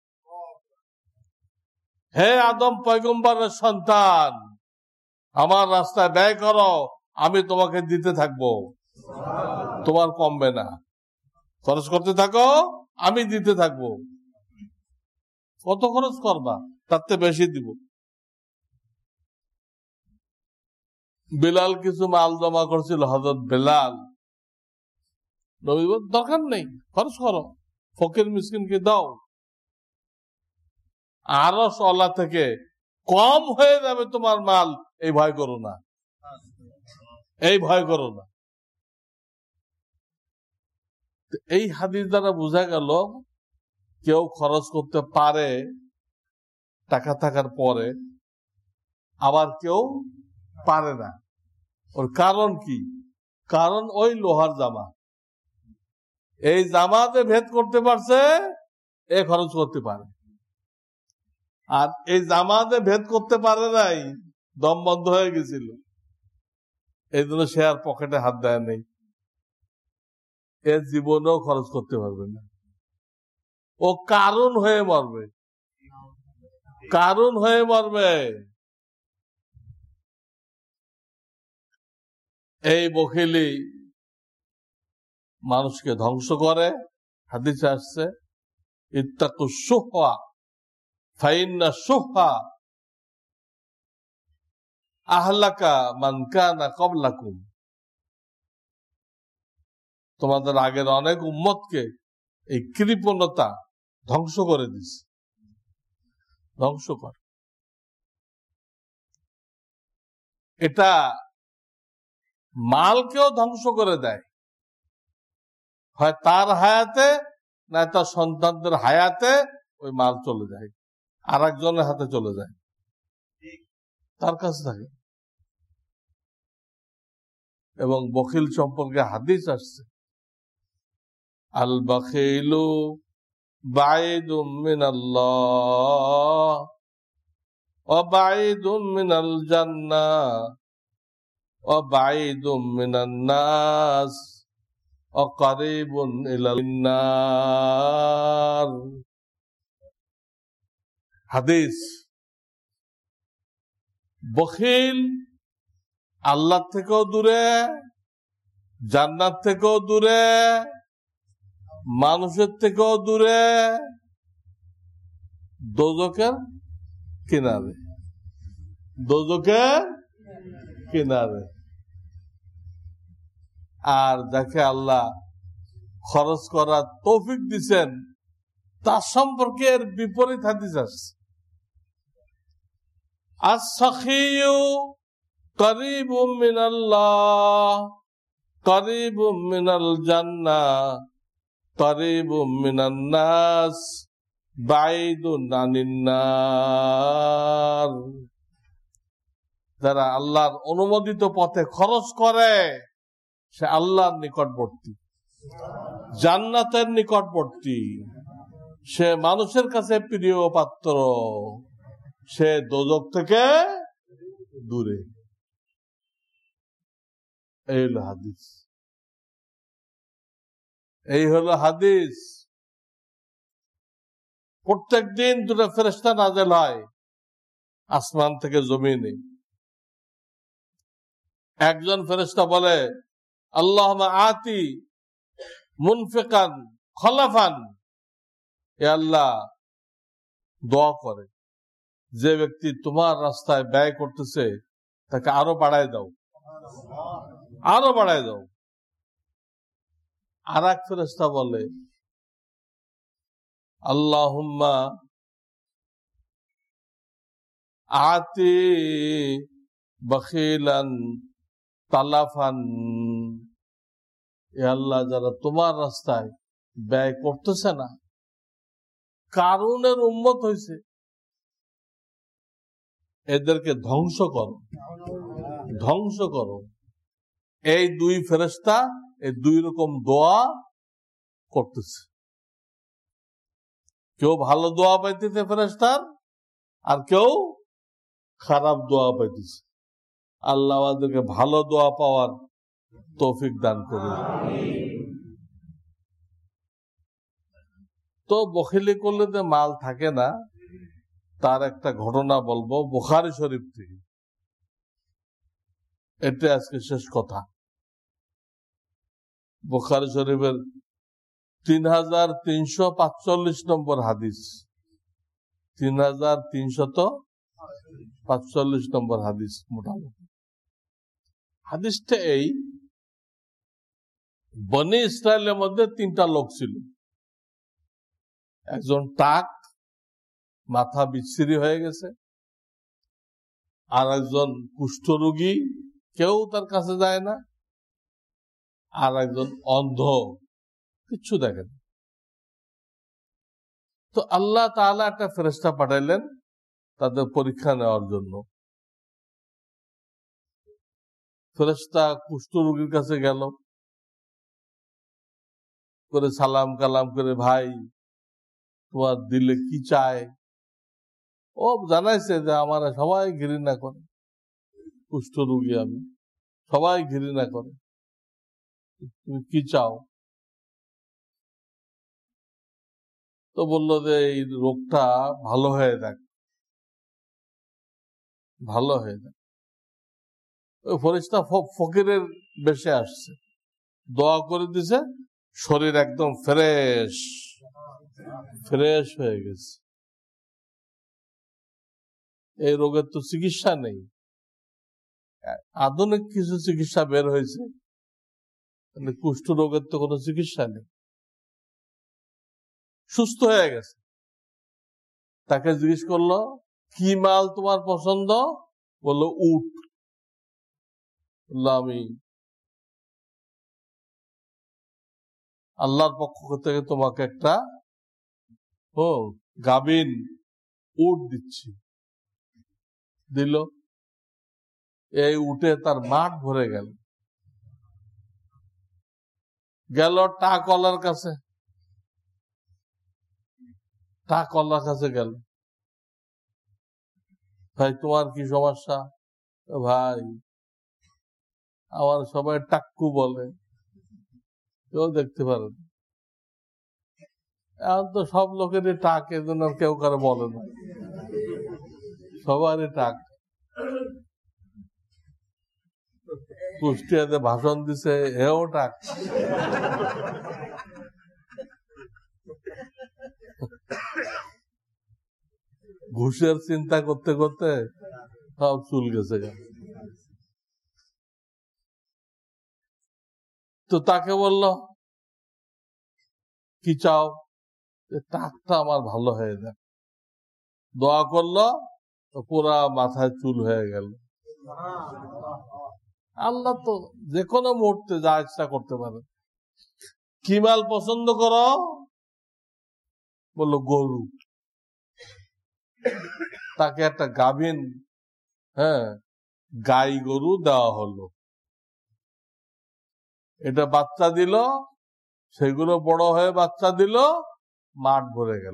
হে আদম পয়গম্বরের সন্তান, আমার রাস্তায় ব্যয় করো, আমি তোমাকে দিতে থাকবো, তোমার কমবে না, খরচ করতে থাকো, আমি দিতে থাকবো। কত খরচ করবা, তার থেকে বেশি দিব। বেলাল কিছু মাল জমা করছিল, হযরত বেলাল, নবী বলেন দরকার নেই, খরচ করো, ফকির মিসকিনকে দাও, আরো সলা থেকে কম হয়ে যাবে তোমার মাল, এই ভয় করো না, এই ভয় করো না। এই হাদিস দ্বারা বোঝা গেল কেউ খরচ করতে পারে টাকা থাকার পরে, আবার কেউ পারে না। ওর কারণ কি? কারণ ওই লোহার জামা, এই জামাতে ভেদ করতে পারছে, এ খরচ করতে পারে, আর এই জামাতে ভেদ করতে পারে নাই, দম বন্ধ হয়ে গেছিল, এই জন্য সে আর পকেটে হাত দেয় নেই, এ জীবনেও খরচ করতে পারবে না, ও কারণ হয়ে মরবে, কারণ হয়ে মরবে। এই বখিলি মানুষকে ধ্বংস করে। হাদিসে আসছে ইত্তাকু শুহা ফাইন্না শুহা আহলাকা মান কানা ক্বাবলাকুম, তোমাদের আগের অনেক উম্মতকে এই কৃপণতা ধ্বংস করে দিছে, ধ্বংস করে। এটা মালকেও ধ্বংস করে দেয়, হয় তার হায়াতে না তার সন্তানদের হায়াতে ওই মাল চলে যায়, আর একজনের হাতে চলে যায়, তার কাছে থাকে। এবং বখিল সম্পর্কে হাদিস আসছে, আল বাখিলু বাঈদুম মিনাল্লাহ ওয়াবাইদুম মিনাল জান্নাহ ওয়াবাইদুম মিনান নাস ওয়াকারিবুন ইলাল নার। হাদিস। বখিল আল্লাহ থেকেও দূরে, জান্নাত থেকেও দূরে, মানুষের থেকেও দূরে, দোজখের কিনারে, দোজখের কিনারে। আর যাকে আল্লাহ খরচ করার তৌফিক দিচ্ছেন তার সম্পর্কে এর বিপরীত হাদিস আসছে। আস-সাখিয়্যু করিবুম মিনাল্লাহ করিবুম মিনাল জান্নাহ করিবুম মিনান নাস বাইদুন আনিন নার। যারা আল্লাহর অনুমোদিত পথে খরচ করে সে আল্লাহর নিকটবর্তী, জান্নাতের নিকটবর্তী, সে মানুষের কাছে প্রিয় পাত্র, সে দোজখ থেকে দূরে। এই হলো হাদিস, এই হলো হাদিস। প্রত্যেক দিন দুটো ফেরেশতা নাযিল হয় আসমান থেকে জমিনে। একজন ফেরেশতা বলে আল্লাহুম্মা আতি মুনফিকান খলাফান, এ আল্লাহ, দোয়া করে যে ব্যক্তি তোমার রাস্তায় ব্যয় করতেছে তাকে আরো বাড়ায় দাও, আরো বাড়ায় দাও। আর এক ফেরেশতা বলে আল্লাহুম্মা আতি বখিলান তালাফান, এ আল্লাহ, যারা তোমার রাস্তায় ব্যয় করতেছে না, কারুনের উম্মত হয়েছে, এদেরকে ধ্বংস করো, ধ্বংস করো। এই দুই ফেরেশতা এই দুই রকম দোয়া করতেছে। কেউ ভালো দোয়া পাইতেছে ফেরেশতার, আর কেউ খারাপ দোয়া পাইতেছে। আল্লাহ আমাদেরকে ভালো দোয়া পাওয়ার তৌফিক দান করুন। তো বখিলি করলে যে মাল থাকে না, তার একটা ঘটনা বলবো বুখারী শরীফ থেকে। এটা আজকে শেষ কথা। বুখারী শরীফের তিন হাজার তিনশো পাঁচচল্লিশ নম্বর হাদিস, তিন হাজার তিনশত পাঁচচল্লিশ নম্বর হাদিস। মোটামুটি হাদিসটা এই, বনি ইসরায়েলের মধ্যে তিনটা লোক ছিল। একজন টাক, মাথা বিচ্ছিরি হয়ে গেছে, আর একজন কুষ্ঠরোগী, কেউ তার কাছে যায় না, আর একজন অন্ধ, কিচ্ছু দেখেন। তো আল্লাহ তাআলা একটা ফেরেশতা পাঠাইলেন তাদের পরীক্ষা নেওয়ার জন্য। ফেরেশতা কুষ্ঠরোগীর কাছে গেল, করে সালাম কালাম করে, ভাই তোমার দিলে কি চায়? ও জানাইছে যে আমার সবাই ঘৃণা করে, কুষ্ঠরোগী আমি, সবাই ঘৃণা করে, তুমি কি চাও? তো বললো যে এই রোগটা ভালো হয়ে যাক, ভালো হয়ে যাক। ওই ফেরেশতা ফকিরের বেশে আসছে, দোয়া করে দিছে, শরীর একদম ফ্রেশ ফ্রেশ হয়ে গেছে। এই রোগের তো চিকিৎসা নেই, আধুনিক কিছু চিকিৎসা বের হয়েছে, কুষ্ঠ রোগের তো কোনো চিকিৎসা নেই। সুস্থ হয়ে গেছে। তাকে জিজ্ঞেস করলো কি মাল তোমার পছন্দ? বললো উট। বললো আমি আল্লাহর পক্ষ থেকে তোমাকে একটা ও গাবিন উট দিচ্ছি। দিল, এই উটে তার মাঠ ভরে গেল। গেল টাকওয়ালার কাছে, টাকওয়ালার কাছে গেল, ভাই তোমার কি সমস্যা? ভাই আমার সবাই টাক্কু বলে, কেউ দেখতে পারেন। এখন তো সব লোকেরই টাক, এজন্য কেউ কারো বলে না, সবারই টাক। কুষ্টিয়াতে ভাষণ দিছে, এও টাক। ঘুষের চিন্তা করতে করতে সব চুল গেছে। তো তাকে বলল কি চাও? টাকটা আমার ভালো হয়ে যায়। দোয়া করলো, তো পুরা মাথায় চুল হয়ে গেল। আল্লাহ তো যে কোনো মুহূর্তে যা ইচ্ছা করতে পারে। কি মাল পছন্দ করো? বললো গরু। তাকে একটা গাভীন হ্যাঁ গাই গরু দেওয়া হলো। এটা বাচ্চা দিল, সেগুলো বড় হয়ে বাচ্চা দিল, মাঠ ভরে গেল।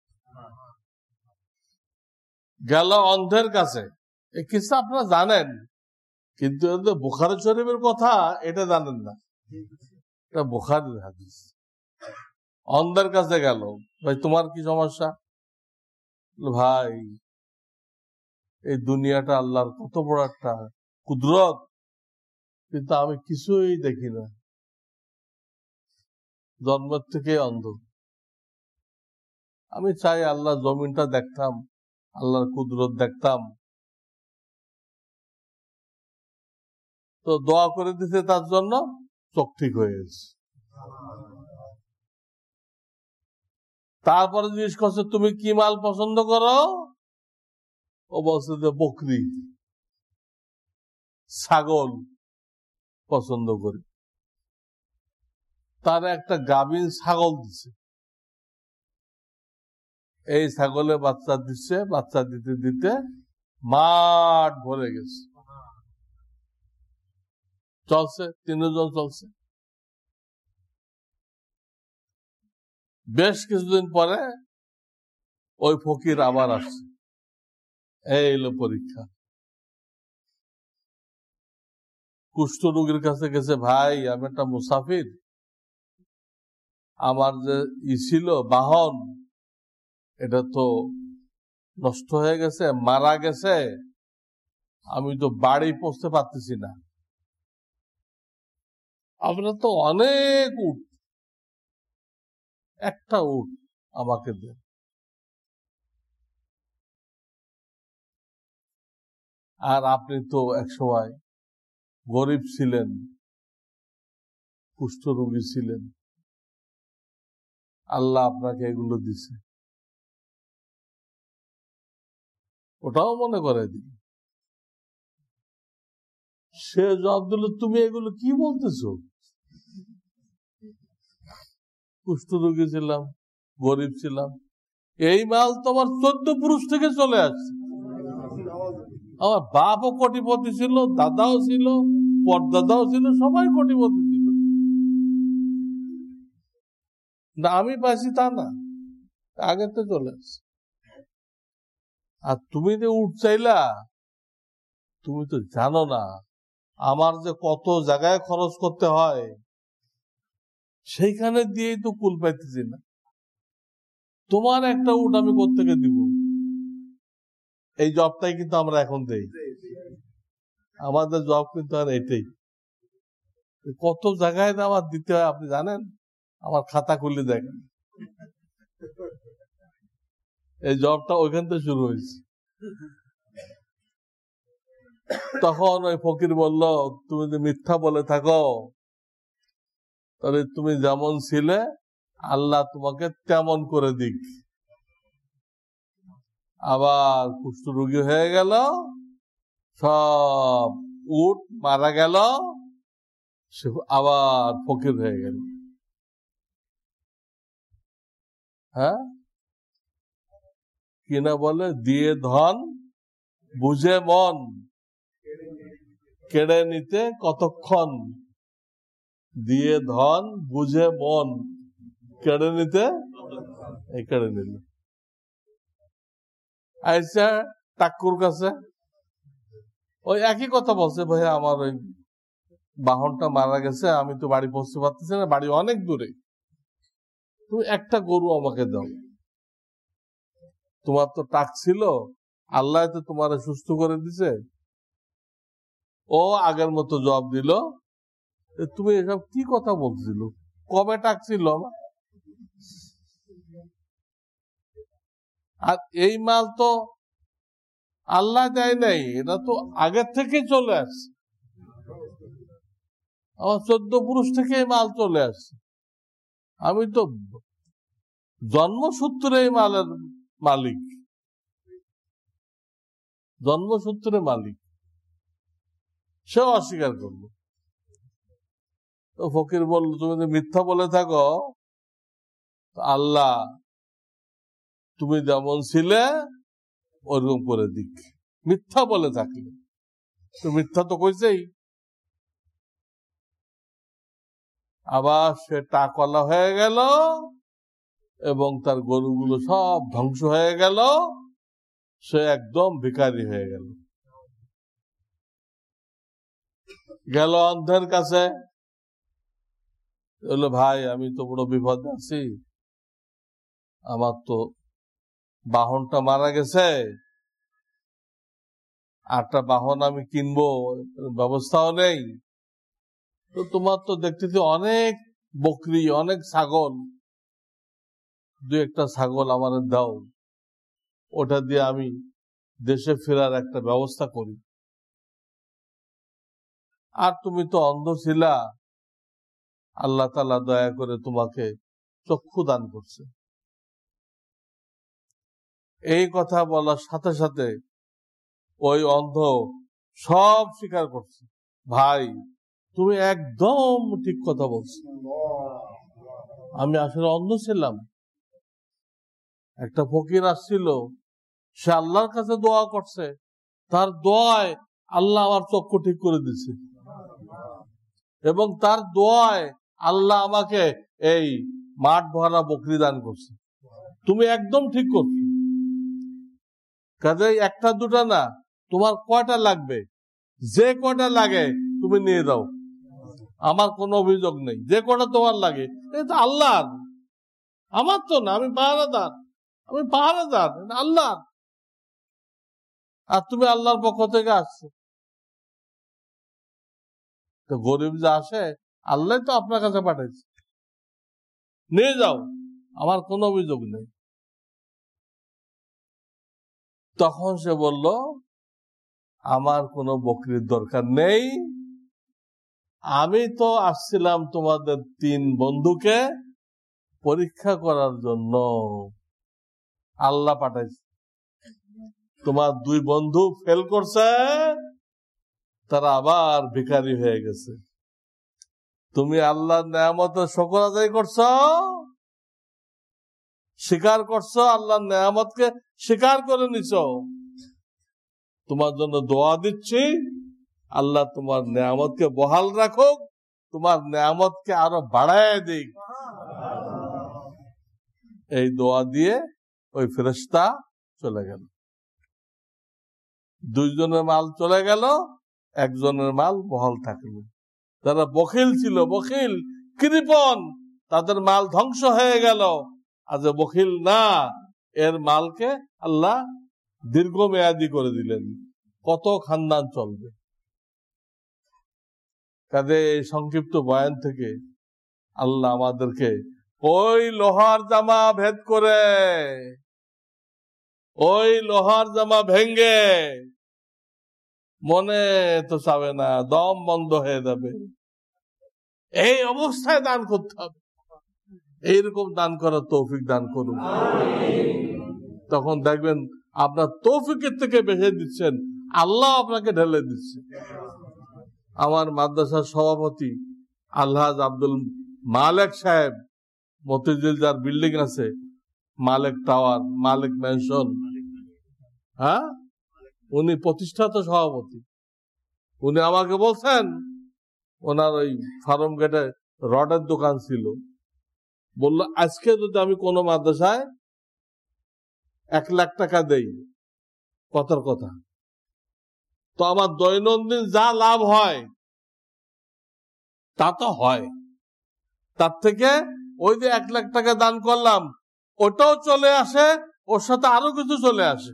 গেল অন্ধের কাছে। এই কিসা আপনারা জানেন, কিন্তু বুখারী শরীফের কথা এটা জানেন না। এটা বুখারীর হাদিস। অন্ধের কাছে গেল, ভাই তোমার কি সমস্যা? ভাই এই দুনিয়াটা আল্লাহর কত বড় একটা কুদরত, কিন্তু আমি কিছুই দেখি না, জন্মের থেকে অন্ধ। আমি চাই আল্লাহ জমিনটা দেখতাম, আল্লাহর কুদরত দেখতাম। তো দোয়া করে দিতে তার জন্য, চোখ ঠিক হয়ে গেছে। তারপরে জিজ্ঞেস করছে তুমি কি মাল পছন্দ করো? ও বলছে যে বকরি, ছাগল পছন্দ করি। তার একটা গাভীন ছাগল দিছে। এই ছাগলে বাচ্চা দিচ্ছে, বাচ্চা দিতে দিতে মাঠ ভরে গেছে। চলছে, তিনজন চলছে। বেশ কিছুদিন পরে ওই ফকির আবার আসছে। এই এলো পরীক্ষা। কুষ্ঠ রোগীর কাছে গেছে, ভাই আমি একটা মুসাফির, আমার যে ই ছিল বাহন, এটা তো নষ্ট হয়ে গেছে, মারা গেছে, আমি তো বাড়ি পৌঁছতে পারতেছি না। আমরা তো অনেক উট, একটা উট আমাকে দেন। আর আপনি তো একসময় গরিব ছিলেন, কুষ্ঠ রোগী ছিলেন, আল্লাহ আপনাকে এগুলো দিছে, ওটাও মনে করে দিন। সে জবাব দিল, তুমি এগুলো কি বলতেছো? কুষ্ঠ রোগী ছিলাম, গরিব ছিলাম, এই মাল তোমার চোদ্দ পুরুষ থেকে চলে আসছে। আমার বাপও কোটিপতি ছিল, দাদাও ছিল, পরদাদাও ছিল, সবাই কোটিপতি ছিল, না আমি পাইছি তা না, আগে তো চলে আসছে। আর তুমি যে উঠ চাইলা, তুমি তো জানো না আমার যে কত জায়গায় খরচ করতে হয়, সেইখানে দিয়েই তো কুল পাইতেছি না। তোমার একটা উট আমি কোত্থেকে দিব? এই জবটাই কিন্তু আমরা এখন দেই, আমাদের জব কিন্তু আর এটাই। কত জায়গায় আমার দিতে হয় আপনি জানেন? আমার খাতা খুলে দেখেন, এই জবটা ওইখান থেকে শুরু হয়েছে। তখন ওই ফকির বলল, তুমি যদি মিথ্যা বলে থাকো, তাহলে তুমি যেমন ছিলে আল্লাহ তোমাকে তেমন করে দিক। আবার কুষ্ঠ রোগী হয়ে গেল, সব উট মারা গেল, আবার ফকির হয়ে গেল। হ্যাঁ কিনা বলে, দিয়ে ধন বুঝে মন, কেড়ে নিতে কতক্ষণ। দিয়ে ধন বুঝে মন, কেড়ে নিতে কেড়ে নিল। আচ্ছা টাক্কুর কাছে ওই একই কথা বলছে, ভাইয়া আমার ওই বাহনটা মারা গেছে, আমি তো বাড়ি পৌঁছতে পারতেছি না, বাড়ি অনেক দূরে, তুমি একটা গরু আমাকে দাও। তোমার তো টাক ছিল, আল্লাহ তো তোমার সুস্থ করে দিছে। ও আগের মতো জবাব দিল, তুমি এসব কি কথা বলছিল, কবে টাক ছিল আমার? আর এই মাল তো আল্লাহ দেয় নাই, এটা তো আগের থেকে চলে আসছে, আমার চোদ্দ পুরুষ থেকে এই মাল চলে আসছে। আমি তো জন্মসূত্রে এই মালের মালিক, জন্মসূত্রে মালিক। সেও অস্বীকার করলো। তো ফকির বলল, তুমি যদি মিথ্যা বলে থাকো, আল্লাহ তুমি যেমন ছিলে ওরকম করে দিক। মিথ্যা বলে থাকলে তো মিথ্যা তো কইছেই। আবার সে টাকওয়ালা হয়ে গেল এবং তার গরুগুলো সব ধ্বংস হয়ে গেল, সে একদম ভিখারি হয়ে গেল। গেল অন্ধের কাছে, বলল, ভাই আমি তো বড় বিপদে আছি, আমার তো বাহনটা মারা গেছে, আটটা বাহন আমি কিনবো ব্যবস্থাও নেই, তো তোমার তো দেখতেছি অনেক বকরি, অনেক ছাগল, দু একটা ছাগল আমার দাও, ওটা দিয়ে আমি দেশে ফেরার একটা ব্যবস্থা করি। আর তুমি তো অন্ধ ছিলা, আল্লাহ তাআলা দয়া করে তোমাকে চক্ষু দান করছে। এই কথা বলার সাথে সাথে ওই অন্ধ সব স্বীকার করছে, ভাই তুমি একদম ঠিক কথা বলছো, আমি আসলে অন্ধ ছিলাম। একটা ফকির আসছিল, সে আল্লাহর কাছে দোয়া করছে, তার দোয়ায় আল্লাহ আমার চক্ষু ঠিক করে দিচ্ছে, এবং তার দোয়ায় আল্লাহ আমাকে এই মাঠ ভরা বকরি দান করছে। তুমি একদম ঠিক করছো। কাজে একটা দুটা না, তোমার কয়টা লাগবে, যে কয়টা লাগে তুমি নিয়ে দাও, আমার কোনো অভিযোগ নেই। যে কয়টা তোমার লাগে, এটা আল্লাহর, আমার তো না, আমি পাহারাদার, আমি পাহারাদার, আল্লাহ। আর তুমি আল্লাহর পক্ষ থেকে আসছো, তো গরিব যে আসে আল্লাহ তো আপনার কাছে পাঠাইছে, নিয়ে যাও, আমার কোনো অভিযোগ নেই। তখন সে বলল, আমার কোনো বকরির দরকার নেই, আমি তো আসছিলাম তোমাদের তিন বন্ধুকে পরীক্ষা করার জন্য, আল্লাহ পাঠাইছে। তোমার দুই বন্ধু ফেল করছে, তারা আবার ভিখারি হয়ে গেছে। তুমি আল্লাহর নেয়ামতের শুকর আদায় করছো, স্বীকার করছো, আল্লাহর নেয়ামতকে স্বীকার করে নিছো। তোমার জন্য দোয়া দিচ্ছি, আল্লাহ তোমার নেয়ামতকে বহাল রাখুক, তোমার নেয়ামতকে আরো বাড়ায় দিক। এই দোয়া দিয়ে ওই ফেরেশতা চলে গেল। দুইজনের মাল চলে গেল, একজনের মাল বহাল থাকলো। যারা বখিল ছিল, বখিল কৃপণ, তাদের মাল ধ্বংস হয়ে গেল। আজ বখিল না, এর মালকে আল্লাহ দীর্ঘমেয়াদী করে দিলেন, কত খানদান চলবে। কাজে এই সংক্ষিপ্ত বয়ান থেকে আল্লাহ আমাদেরকে ওই লোহার জামা ভেদ করে, ওই লোহার জামা ভেঙ্গে, মনে তো চাবে না, দম বন্ধ হয়ে যাবে, এই অবস্থায় দান করতে হবে। এইরকম দান করার তৌফিক দান করুন। তখন দেখবেন আপনার তৌফিকের থেকে বেশি দিচ্ছেন, আল্লাহ আপনাকে ঢেলে দিচ্ছে। আমার মাদ্রাসার সভাপতি আলহাজ আব্দুল মালেক সাহেব, মতিঝিল যার বিল্ডিং আছে, মালেক টাওয়ার, মালেক ম্যানশন, হ্যাঁ, উনি প্রতিষ্ঠাতা সভাপতি। উনি আমাকে বলছেন, ওনার ওই ফার্ম গেটে রডের দোকান ছিল, বললো আজকে যদি আমি কোনো মাদ্রাসায় এক লাখ টাকা দেই, কথার কথা। তো আমার দৈনন্দিন যা লাভ হয় তা তো হয়, তার থেকে ওই যে এক লাখ টাকা দান করলাম ওটাও চলে আসে, ওর সাথে আরো কিছু চলে আসে।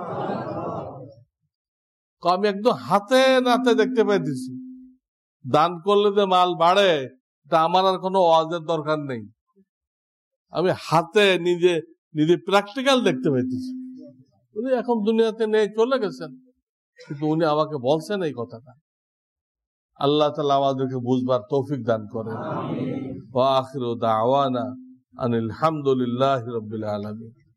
আমি একদম হাতে নাতে দেখতে পাইতেছি দান করলে যে মাল বাড়ে, এটা আমার আর কোনো ওয়াজের দরকার নেই, আমি হাতে নিজে নিজে প্র্যাকটিক্যাল দেখতে পাইতেছি। উনি এখন দুনিয়াতে নেই, চলে গেছেন, কিন্তু উনি আমাকে বলছেন এই কথাটা। আল্লাহ তাআলা আমাদেরকে বুঝবার তৌফিক দান করেন। ওয়া আখিরু দাওয়ানা আনিল হামদুলিল্লাহি রাব্বিল আলামিন।